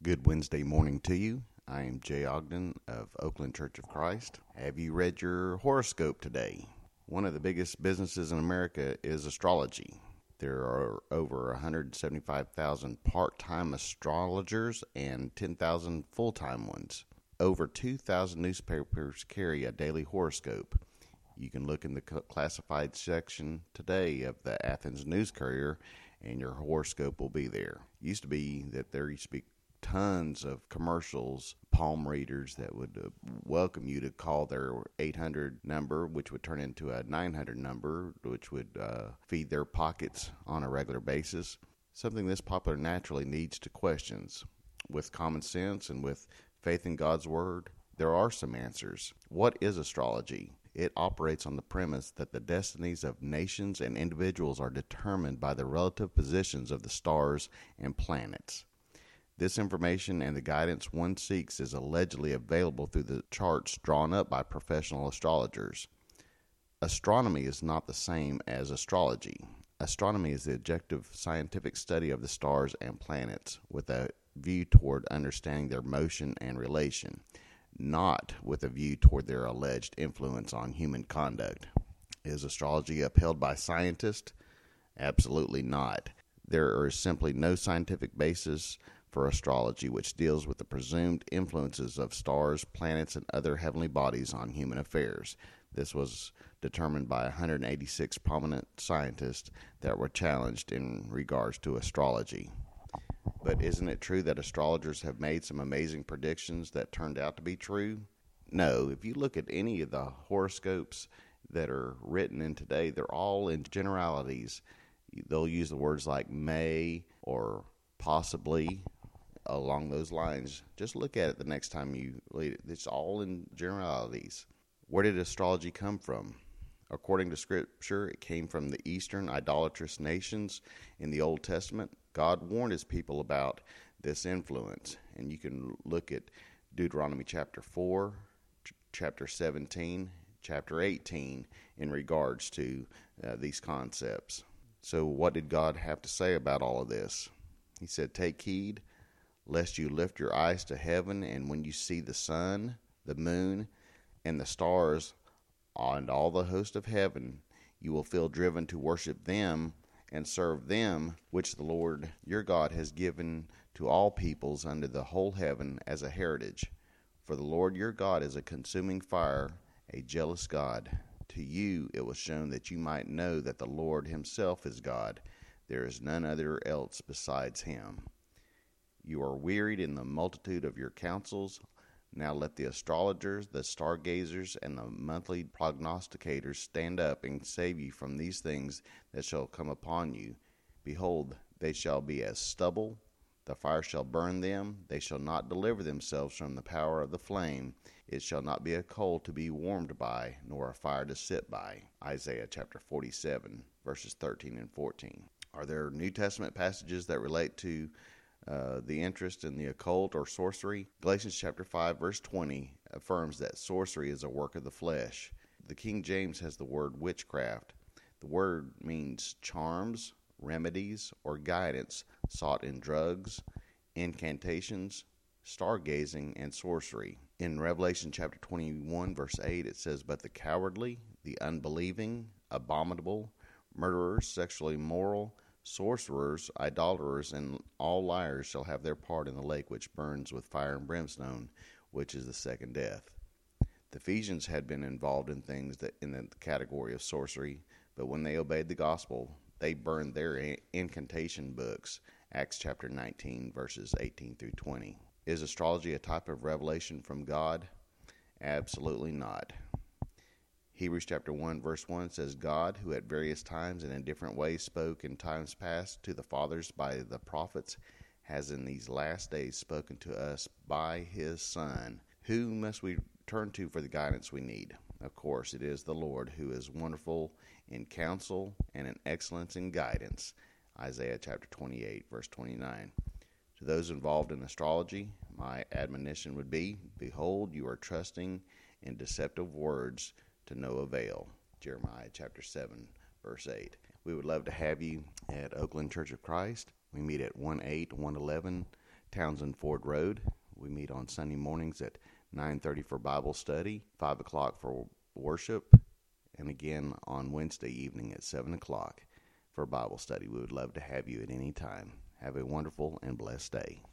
Good Wednesday morning to you. I am Jay Ogden of Oakland Church of Christ. Have you read your horoscope today? One of the biggest businesses in America is astrology. There are over 175,000 part-time astrologers and 10,000 full-time ones. Over 2,000 newspapers carry a daily horoscope. You can look in the classified section today of the Athens News Courier, and your horoscope will be there. It used to be that there used to be tons of commercials, palm readers that would welcome you to call their 800 number, which would turn into a 900 number, which would feed their pockets on a regular basis. Something this popular naturally leads to questions. With common sense and with faith in God's Word, there are some answers. What is astrology? It operates on the premise that the destinies of nations and individuals are determined by the relative positions of the stars and planets. This information and the guidance one seeks is allegedly available through the charts drawn up by professional astrologers. Astronomy is not the same as astrology. Astronomy is the objective scientific study of the stars and planets with a view toward understanding their motion and relation, not with a view toward their alleged influence on human conduct. Is astrology upheld by scientists? Absolutely not. There is simply no scientific basis for astrology, which deals with the presumed influences of stars, planets, and other heavenly bodies on human affairs. This was determined by 186 prominent scientists that were challenged in regards to astrology. But isn't it true that astrologers have made some amazing predictions that turned out to be true? No. If you look at any of the horoscopes that are written in today, they're all in generalities. They'll use the words like may or possibly along those lines. Just look at it the next time you read it. It's all in generalities. Where did astrology come from? According to Scripture, it came from the Eastern idolatrous nations in the Old Testament. God warned his people about this influence. And you can look at Deuteronomy chapter 4, chapter 17, chapter 18 in regards to these concepts. So what did God have to say about all of this? He said, "Take heed, lest you lift your eyes to heaven, and when you see the sun, the moon, and the stars, and all the host of heaven, you will feel driven to worship them and serve them, which the Lord your God has given to all peoples under the whole heaven as a heritage. For the Lord your God is a consuming fire, a jealous God. To you it was shown that you might know that the Lord himself is God. There is none other else besides him. You are wearied in the multitude of your counsels. Now let the astrologers, the stargazers, and the monthly prognosticators stand up and save you from these things that shall come upon you. Behold, they shall be as stubble. The fire shall burn them. They shall not deliver themselves from the power of the flame. It shall not be a coal to be warmed by, nor a fire to sit by." Isaiah chapter 47, verses 13 and 14. Are there New Testament passages that relate to the interest in the occult or sorcery? Galatians chapter 5, verse 20 affirms that sorcery is a work of the flesh. The King James has the word witchcraft. The word means charms, remedies, or guidance sought in drugs, incantations, stargazing, and sorcery. In Revelation chapter 21, verse 8, it says, "But the cowardly, the unbelieving, abominable, murderers, sexually immoral, sorcerers, idolaters, and all liars shall have their part in the lake which burns with fire and brimstone, which is the second death." The Ephesians had been involved in things that in the category of sorcery, but when they obeyed the gospel, they burned their incantation books. Acts chapter 19, verses 18 through 20. Is astrology a type of revelation from God? Absolutely not. Hebrews chapter 1, verse 1 says, "God, who at various times and in different ways spoke in times past to the fathers by the prophets, has in these last days spoken to us by his Son." Who must we turn to for the guidance we need? Of course, it is the Lord, who is wonderful in counsel and in excellence in guidance. Isaiah chapter 28, verse 29. To those involved in astrology, my admonition would be, "Behold, you are trusting in deceptive words to no avail." Jeremiah chapter 7, verse 8. We would love to have you at Oakland Church of Christ. We meet at 18111 Townsend Ford Road. We meet on Sunday mornings at 9:30 for Bible study, 5 o'clock for worship, and again on Wednesday evening at 7 o'clock for Bible study. We would love to have you at any time. Have a wonderful and blessed day.